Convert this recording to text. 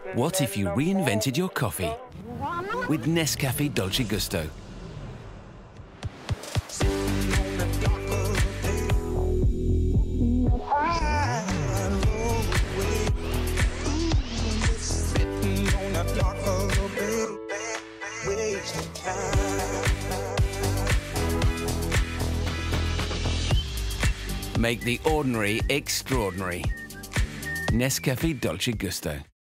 What if you reinvented your coffee with Nescafé Dolce Gusto? Make the ordinary extraordinary. Nescafé Dolce Gusto.